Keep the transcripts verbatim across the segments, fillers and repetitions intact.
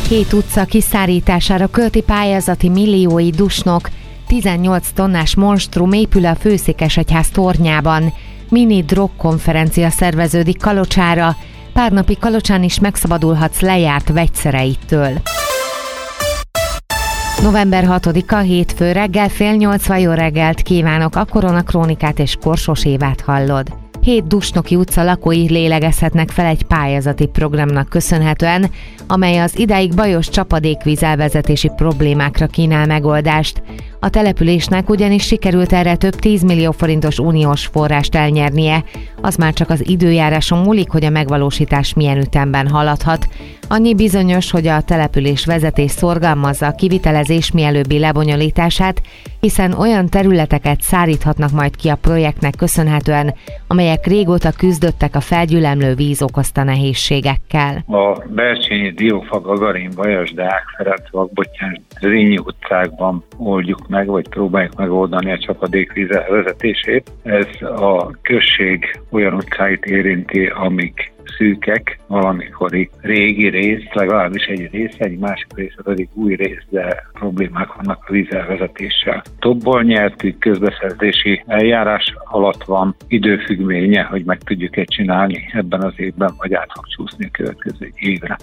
Hét utca kiszárítására költi pályázati milliói Dusnok, tizennyolc tonnás monstrum épül a Főszékesegyház tornyában. Mini drogkonferencia szerveződik Kalocsára, pár napig Kalocsán is megszabadulhatsz lejárt vegyszereittől. november hatodika, hétfő reggel fél nyolcvan, jó reggelt kívánok, a Koronakrónikát és Korsos Évát hallod. Hét Dusnoki utca lakói lélegezhetnek fel egy pályázati programnak köszönhetően, amely az idáig bajos csapadékvíz elvezetési problémákra kínál megoldást. A településnek ugyanis sikerült erre több tízmillió forintos uniós forrást elnyernie, az már csak az időjáráson múlik, hogy a megvalósítás milyen ütemben haladhat. Annyi bizonyos, hogy a település vezetés szorgalmazza a kivitelezés mielőbbi lebonyolítását, hiszen olyan területeket száríthatnak majd ki a projektnek köszönhetően, amelyek régóta küzdöttek a felgyülemlő víz okozta nehézségekkel. A Bercsényi, Diófa, Gagarin, Bajas, Deák, Ferenc, Vakbottyán, Zrínyi utcákban oldjuk meg, vagy próbáljuk megoldani a csapadékvíz elvezetését. Ez a község olyan utcáit érinti, amik szűkek, valamikori régi rész, legalábbis egy rész, egy másik rész pedig új rész, de problémák vannak a vízelvezetéssel. Tobból nyertük, közbeszerzési eljárás alatt van, időfüggvénye, hogy meg tudjuk-e csinálni ebben az évben, vagy át fog csúszni a következő évre.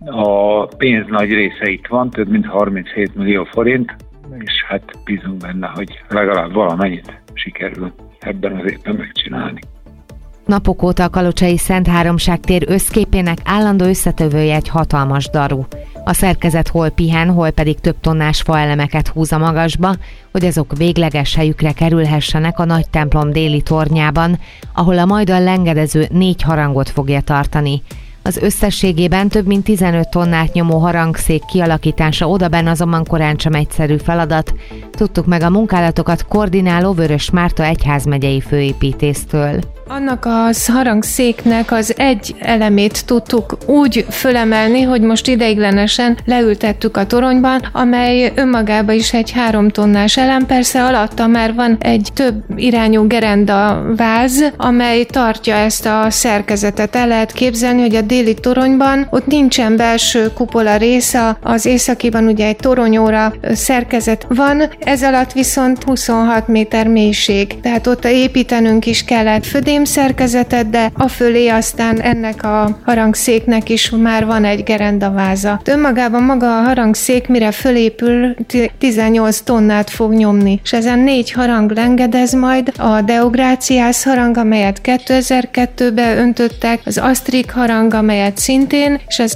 A pénz nagy része itt van, több mint harminchét millió forint, és hát bízunk benne, hogy legalább valamennyit sikerül ebben az évben megcsinálni. Napok óta a kalocsai Szent Háromság tér összképének állandó összetövője egy hatalmas daru. A szerkezet hol pihen, hol pedig több tonnás faelemeket húz a magasba, hogy azok végleges helyükre kerülhessenek a nagy templom déli tornyában, ahol a majdan lengedező négy harangot fogja tartani. Az összességében több mint tizenöt tonnát nyomó harangszék kialakítása odabenn azonban korán sem egyszerű feladat. Tudtuk meg a munkálatokat koordináló Vörös Márta egyházmegyei főépítésztől. Annak a harangszéknek az egy elemét tudtuk úgy fölemelni, hogy most ideiglenesen leültettük a toronyban, amely önmagában is egy három tonnás elem, persze alatta már van egy több irányú gerenda váz, amely tartja ezt a szerkezetet. El lehet képzelni, hogy a déli toronyban ott nincsen belső kupola része, az északiban ugye egy toronyóra szerkezet van, ez alatt viszont huszonhat méter mélység, tehát ott építenünk is kellett födém szerkezetet, de afölé aztán ennek a harangszéknek is már van egy gerendaváza. Önmagában maga a harangszék, mire fölépül, tizennyolc tonnát fog nyomni, és ezen négy harang lengedez majd, a Deográciász harang, amelyet kétezer-kettőben öntöttek, az Asztrik harang, amelyet szintén, és az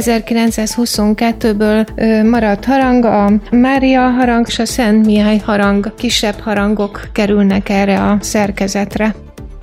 kétezer-kilencszázhuszonkettőből maradt harang, a Mária harang és a Szent Mihály harang, kisebb harangok kerülnek erre a szerkezetre.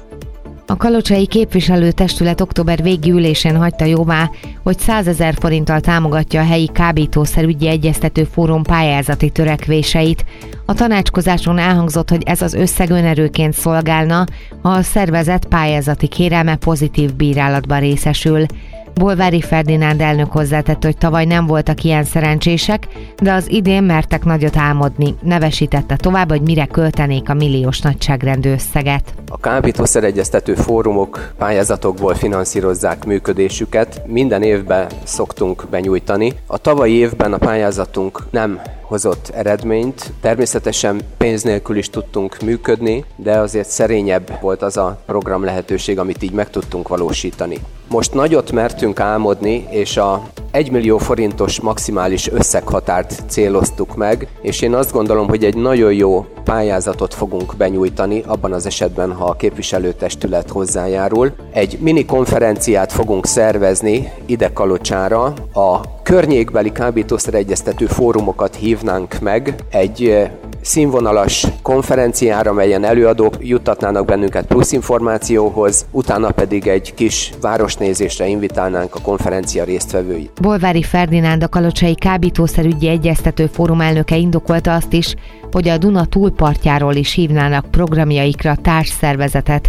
A kalocsai képviselőtestület október végi ülésén hagyta jóvá, hogy százezer forinttal támogatja a helyi kábítószerügyi egyeztető fórum pályázati törekvéseit. A tanácskozáson elhangzott, hogy ez az összeg önerőként szolgálna, ha a szervezet pályázati kérelme pozitív bírálatban részesül. Bolvári Ferdinánd elnök hozzátette, hogy tavaly nem voltak ilyen szerencsések, de az idén mertek nagyot álmodni. Nevesítette tovább, hogy mire költenék a milliós nagyságrendű összeget. A kábítószeregyeztető fórumok pályázatokból finanszírozzák működésüket. Minden évben szoktunk benyújtani. A tavalyi évben a pályázatunk nem hozott eredményt. Természetesen pénz nélkül is tudtunk működni, de azért szerényebb volt az a program lehetőség, amit így meg tudtunk valósítani. Most nagyot mertünk álmodni, és a egymillió forintos maximális összeghatárt céloztuk meg, és én azt gondolom, hogy egy nagyon jó pályázatot fogunk benyújtani, abban az esetben, ha a képviselőtestület hozzájárul. Egy mini konferenciát fogunk szervezni ide Kalocsára, a környékbeli kábítószeregyeztető fórumokat hívnánk meg egy színvonalas konferenciára, melyen előadók juttatnának bennünket plusz információhoz, utána pedig egy kis városnézésre invitálnánk a konferencia résztvevőit. Bolvári Ferdinánd, a kalocsai kábítószerügyi egyeztető fórum elnöke indokolta azt is, hogy a Duna túlpartjáról is hívnának programjaikra társszervezetet,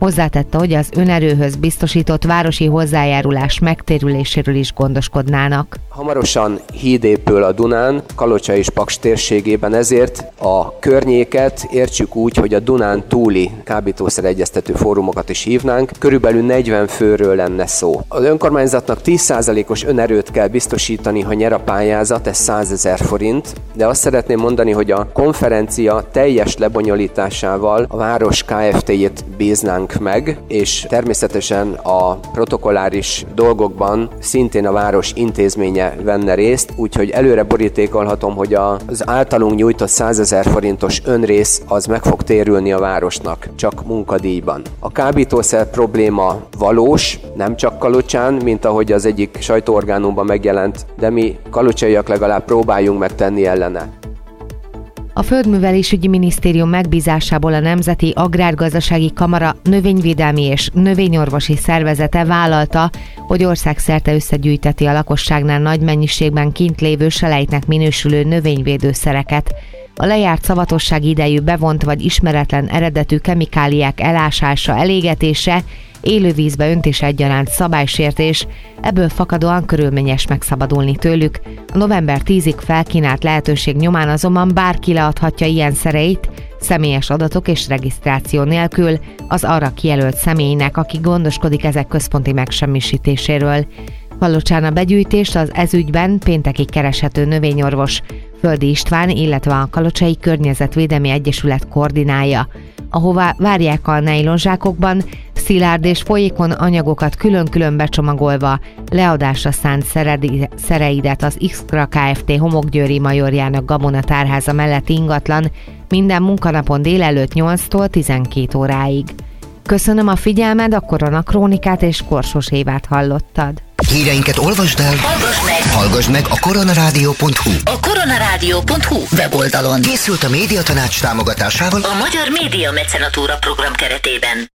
Hozzátette, hogy az önerőhöz biztosított városi hozzájárulás megtérüléséről is gondoskodnának. Hamarosan híd épül a Dunán, Kalocsa és Paks térségében, ezért a környéket értsük úgy, hogy a Dunán túli kábítószeregyeztető fórumokat is hívnánk. Körülbelül negyven főről lenne szó. Az önkormányzatnak tíz százalékos önerőt kell biztosítani, ha nyer a pályázat, ez százezer forint, de azt szeretném mondani, hogy a konferencia teljes lebonyolításával a város Kft-jét bíznánk meg, és természetesen a protokolláris dolgokban szintén a város intézménye venne részt, úgyhogy előre borítékolhatom, hogy az általunk nyújtott százezer forintos önrész az meg fog térülni a városnak, csak munkadíjban. A kábítószer probléma valós, nem csak Kalocsán, mint ahogy az egyik sajtóorgánumban megjelent, de mi kalocsaiak legalább próbáljunk megtenni ellene. A Földművelésügyi Minisztérium megbízásából a Nemzeti Agrárgazdasági Kamara növényvédelmi és növényorvosi szervezete vállalta, hogy országszerte összegyűjteti a lakosságnál nagy mennyiségben kint lévő selejtnek minősülő növényvédőszereket. A lejárt szavatossági idejű bevont vagy ismeretlen eredetű kemikáliák elásása, elégetése, élővízbe öntése egyaránt szabálysértés, ebből fakadóan körülményes megszabadulni tőlük. A november tízig felkínált lehetőség nyomán azonban bárki leadhatja ilyen szereit, személyes adatok és regisztráció nélkül az arra kijelölt személynek, aki gondoskodik ezek központi megsemmisítéséről. Kalocsán a begyűjtést az ezügyben péntekig kereshető növényorvos Földi István, illetve a Kalocsai Környezetvédelmi Egyesület koordinálja, ahová várják a nejlonzsákokban szilárd és folyékony anyagokat külön-külön becsomagolva leadásra szánt szereidet az Iskra Kft. Homokgyőri majorjának Gabona tárháza melletti ingatlan minden munkanapon délelőtt nyolctól tizenkét óráig. Köszönöm a figyelmed, a Koronakrónikát és Korsos Évát hallottad. Híreinket olvasd el, hallgass meg, hallgass meg a koronarádió pont hu. A koronarádió pont hu weboldalon készült a Médiatanács támogatásával a Magyar Média Mecenatúra program keretében.